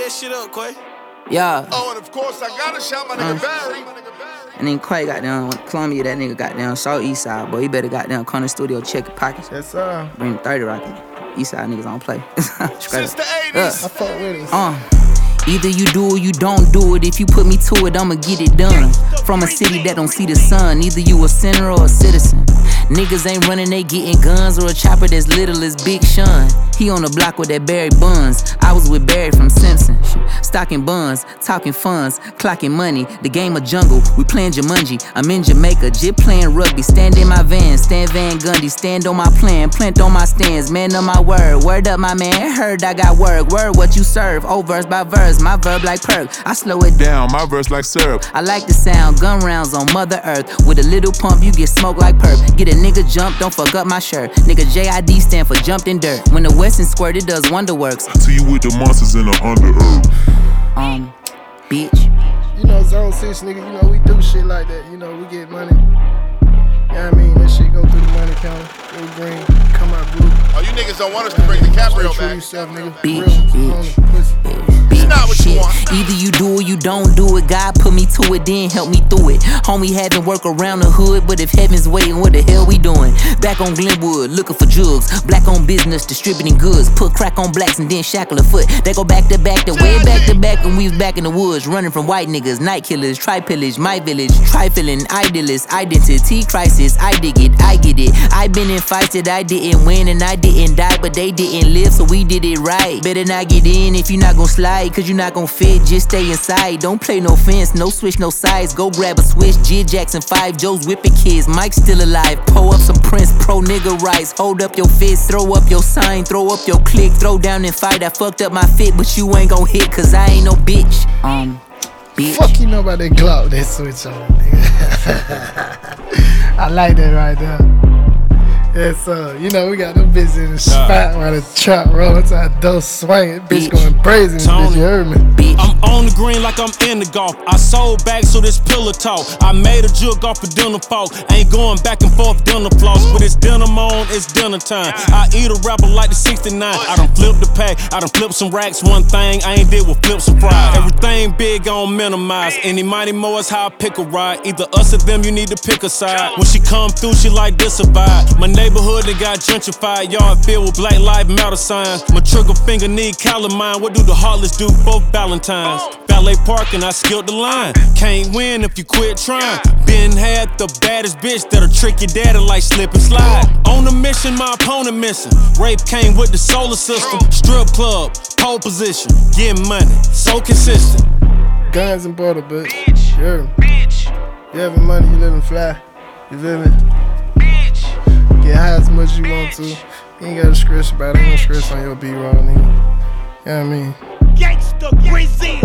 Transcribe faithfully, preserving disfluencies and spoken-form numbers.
that shit up, Quay. Yeah. Oh, and of course, I gotta shout my nigga Barry. And then Quay got down Columbia, that nigga got down South East Side, boy. He better got down Corner Studio, check your pockets. Yes, sir. Bring the thirty rocket. East Side niggas don't play. Since the eighties. I fuck with it. Uh. Either you do or you don't do it. If you put me to it, I'ma get it done. From a city that don't see the sun. Either you a sinner or a citizen. Niggas ain't running, they getting guns or a chopper that's little as Big Sean. He on the block with that Barry Buns. I was with Barry from Simpson. Stocking buns, talking funds, clocking money. The game of jungle, we playing Jumanji. I'm in Jamaica, jit playing rugby. Stand in my van, stand Van Gundy. Stand on my plan, plant on my stands. Man of my word, word up my man. Heard I got work, word what you serve. Oh, verse by verse, my verb like perk. I slow it down, my verse like syrup. I like the sound, gun rounds on Mother Earth. With a little pump, you get smoked like perp. Get a nigga jump, don't fuck up my shirt. Nigga J I D stand for jumped in dirt. When the Westin squirt, it does wonder works. I see you with the monsters in the under-earth. Um, bitch. You know, Zone six, nigga, you know, we do shit like that. You know, we get money. You know what I mean? That shit go through the money counter. Go green, come out blue. Oh, you niggas don't want us to bring DiCaprio back. Yourself, nigga. Bitch, Real, bitch. bitch. Not what you want. Either you do or you don't do it. God put me to it, then help me through it. Homie having work around the hood, but if heaven's waiting, what the hell we doing? Back on Glenwood, looking for jugs. Black on business, distributing goods. Put crack on blacks and then shackle a foot. They go back to back, to way back to back, and we was back in the woods, running from white niggas, night killers, tri-pillage, my village, trifling, idealist, identity crisis. I dig it, I get it. I been in fights that I didn't win and I didn't die, but they didn't live, so we did it right. Better not get in if you not gon' slide, cause you not gon' fit, just stay inside. Don't play no fence, no switch, no sides. Go grab a switch, Jid Jackson five, Joe's whipping kids, Mike's still alive. Pull up some Prince, pro nigga rights. Hold up your fist, throw up your sign, throw up your click, throw down and fight. I fucked up my fit, but you ain't gon' hit, cause I ain't no bitch. Um, bitch. Fuck you know about that Glock, that switch on, nigga. I like that right there. Yes, sir. You know, we got them bitches in the spot while the trap rolling to our door swinging. Bitch going crazy, bitch, you heard me? Bitch. I'm on the green like I'm in the golf. I sold back so this pillow talk. I made a jug off of dinner fork. Ain't going back and forth dinner floss. With it's denim on, it's dinner time. I eat a rapper like the sixty-nine. I done flipped the pack, I done flipped some racks. One thing I ain't did with flip some fries. Everything big on minimize. Any mighty more is how I pick a ride. Either us or them, you need to pick a side. When she come through, she like this a vibe. My neighborhood that got gentrified, yard filled with Black Lives Matter signs. My trigger finger need calamine. What do the heartless do for Valentine's? Valet parking, I skipped the line. Can't win if you quit trying. Been had the baddest bitch that'll trick your daddy like slip and slide. On a mission, my opponent missing. Rape came with the solar system. Strip club, pole position, getting money, so consistent. Guns and border, bitch. You heard me? You having money, you living fly. You feel me? Get high as much as you want to. You ain't gotta stress about it. Ain't no stress on your B-roll, nigga. You know what I mean? Gangsta Brazil.